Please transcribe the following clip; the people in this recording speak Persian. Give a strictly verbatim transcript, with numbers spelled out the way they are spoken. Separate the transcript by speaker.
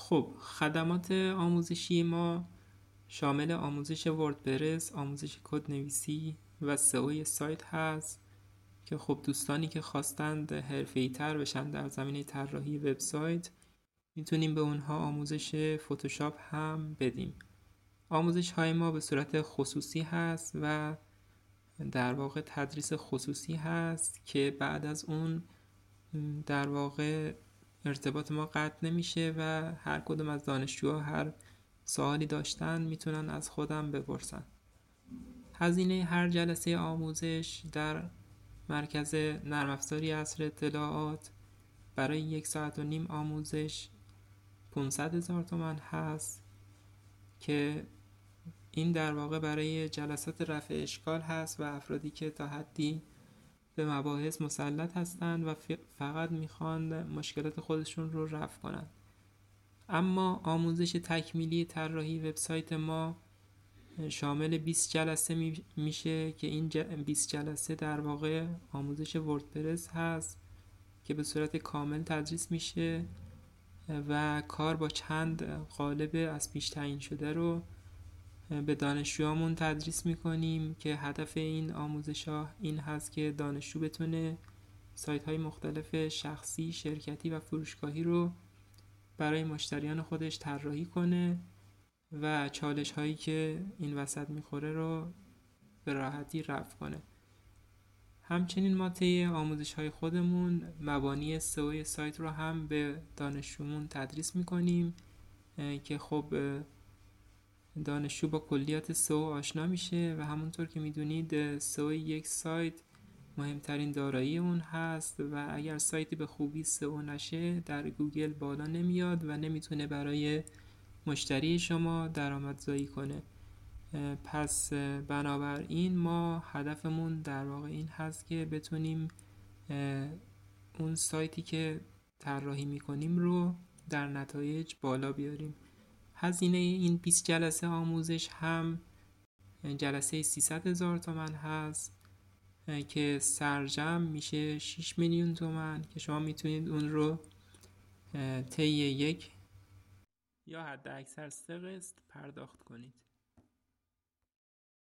Speaker 1: خب خدمات آموزشی ما شامل آموزش وردپرس، آموزش کدنویسی و سئو سایت هست که خب دوستانی که خواستند حرفه‌ای‌تر بشن در زمینه طراحی وبسایت میتونیم به اونها آموزش فتوشاپ هم بدیم. آموزش های ما به صورت خصوصی هست و در واقع تدریس خصوصی هست که بعد از اون در واقع ارتباط ما قطع نمیشه و هر کدوم از دانشجوها هر سوالی داشتن میتونن از خودم بپرسن. هزینه هر جلسه آموزش در مرکز نرم افزاری عصر اطلاعات برای یک ساعت و نیم آموزش پانصد هزار تومان هست که این در واقع برای جلسات رفع اشکال هست و افرادی که تا حدی به مباحث مسلط هستند و فقط میخوان مشکلات خودشون رو رفع کنند. اما آموزش تکمیلی طراحی وبسایت ما شامل بیست جلسه میشه که این بیست جلسه در واقع آموزش وردپرس هست که به صورت کامل تدریس میشه و کار با چند قالب از پیش تعیین شده رو به دانشجوامون تدریس میکنیم که هدف این آموزش ها این هست که دانشجو بتونه سایت های مختلف شخصی، شرکتی و فروشگاهی رو برای مشتریان خودش طراحی کنه و چالش هایی که این وسط میخوره رو به راحتی رفع کنه. همچنین ما طی آموزش های خودمون مبانی سئو سایت رو هم به دانشجومون تدریس میکنیم که خب دانشجو با کلیات سئو آشنا میشه و همونطور که میدونید سئو یک سایت مهمترین دارایی اون هست و اگر سایتی به خوبی سئو نشه در گوگل بالا نمیاد و نمیتونه برای مشتری شما درآمدزایی کنه. پس بنابراین ما هدفمون در واقع این هست که بتونیم اون سایتی که طراحی میکنیم رو در نتایج بالا بیاریم. هزینه این بیست جلسه آموزش هم جلسه سیصد هزار تومان هست که سرجم میشه شش میلیون تومان که شما میتونید اون رو طی یک یا حد اکثر سه قسط پرداخت کنید.